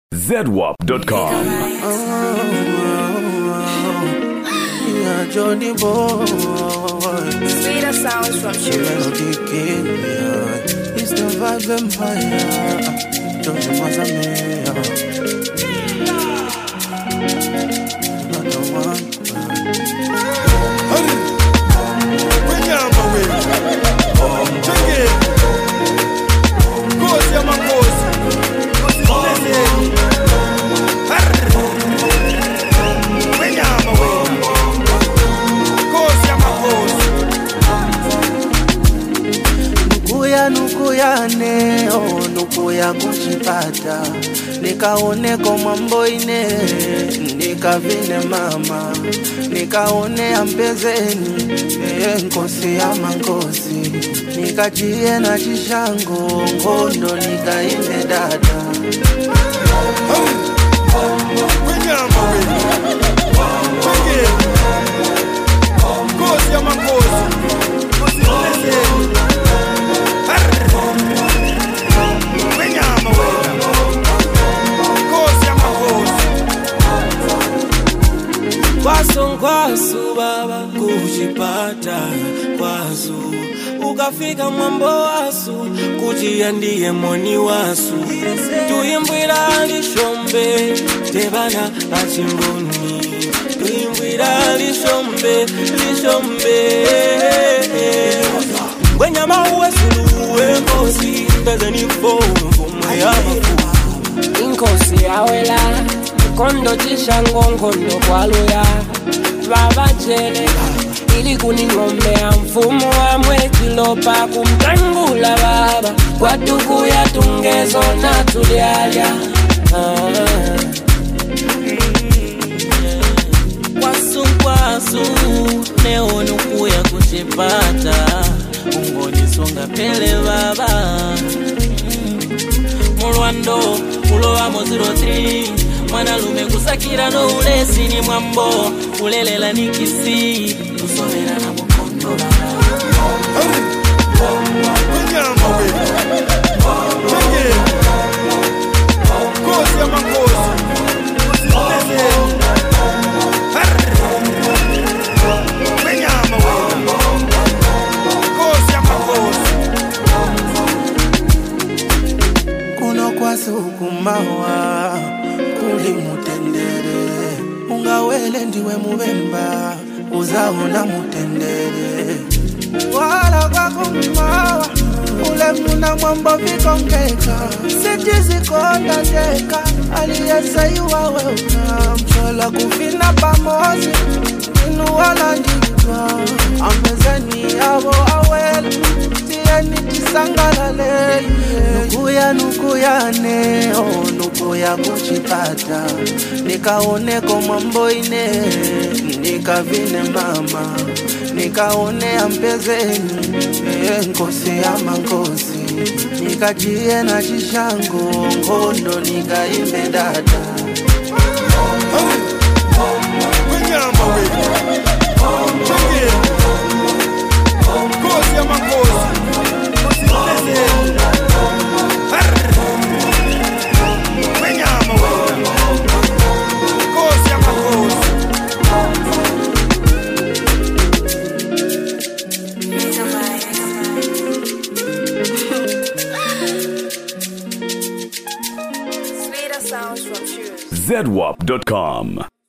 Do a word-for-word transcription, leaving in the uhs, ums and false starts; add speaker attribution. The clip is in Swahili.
Speaker 1: Z W A P dot com.
Speaker 2: Yeah, Johnny boy.
Speaker 3: Sweeter sounds from
Speaker 2: The
Speaker 3: Choose.
Speaker 2: melody king, yeah. It's the vibe empire. Johnny Mazamea. Not the one.
Speaker 4: Honey, bring your arm away. Check it. Goes, yeah, my goes. Bring your arm away. Goes, yeah, my goes.
Speaker 2: Nukuya nukuya neo, nukuya kuchipata. Nikaone mambo ine, nikavine mama. Nikaone ambezeni, nkosi ya mangozi. Nikajie na chishango, ngondo nikainde dada.
Speaker 4: Bring your arm away. Check it. Goes, yeah, my goes. Bring your arm away. Goes, yeah, my goes.
Speaker 5: Kwasu kwasu baba kujipata kwasu ukafika mwambo wasu kujia ndiye moni wasu tuimbwira lishombe tebana achimboni tuimbwira lishombe lishombe wenyama uwe suluwe kosi mbeze nifofu mwayafu
Speaker 6: inkosi yawela kondo chishango ngondo kwaluya baba jele ili kuning'ombea mfumo wa mwejilopa kumtangula baba kwa tuku ya tungezo na tulialia ah.
Speaker 5: Kwasu kwasu leo nukuya kuchipata ungonisonga pele baba mulwando ulowa zero three mwana lume kusakira no ulesi ni mwambo ulelela nikisi usovera na mukondo baba
Speaker 4: Bring your arm away. Check it. Goes, yeah, my goes. Bring your arm away. Goes, yeah, my goes.
Speaker 2: Kuno kwasu kumawa, kuli mutendere. Ungawele ndiwe mubemba, uzaona mutendere. Wala kwa kumawa, ule muna mwambo vikongeka. Siti zikonda zeka, aliyesaiwa weuka. Mchola kufina pamozi, inu wala njitwa. Ambezeni yavo awele, tieni tisangalale. Nukuya nukuya neo, nukuya kuchipata. Nikaone mambo ine, nikavine mama. Nikaone ambezeni, nkosi ya mangozi. Nikajie na chishango, ngondo nikaimbe dada.
Speaker 4: Bring your arm away. Check it. Goes, yeah, my goes. Bring your arm away. Goes, yeah, my goes.
Speaker 3: Sweeter sounds from Choose.
Speaker 1: Z W A P dot com.